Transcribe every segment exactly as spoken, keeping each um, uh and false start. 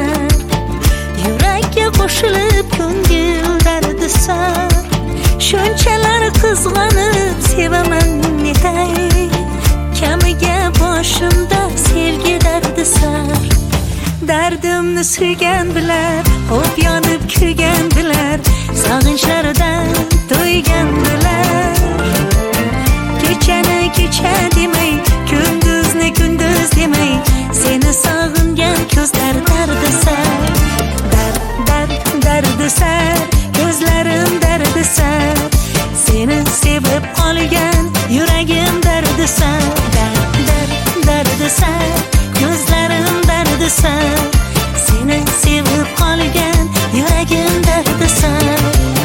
bilar. Yurakka qo'shilib ko'ngil dardi sar. Shunchalar qizg'anib sevaman netay. Kamiga boshimda sevgi dardi sar. Dardimni suygan bilar, hop yonib kuygan bilar, sog'inchlaridan to'ygan bilar. Kechani kecha demay, kunduzni kunduz demay, seni sog'ingan ko'zlar dardi sar. Dard, dard, dardi sar, ko'zlarim dardi sar. Seni sevib qolgan yuragim dardi sar. Dard, dard, dardi sar, ko'zlarim dardi sar. Seni sevib qolgan yuragim dardi sar.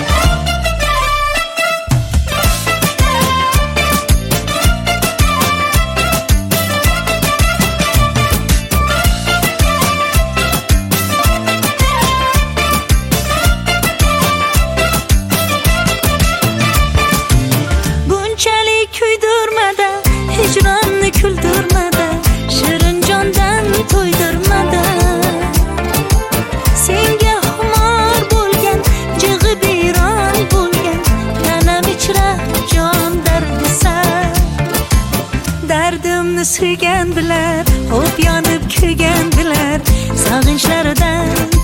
Bunchalik kuydirmada, hijronni kuldirmada, shirin jondan to'ydirmada. Senga xumor bo'lgan, jig'i biyron bo'lgan, tanam ichra jon dardi sar. Dardimni suygan bilar, hop yonib kuygan bilar, sog'inchlaridan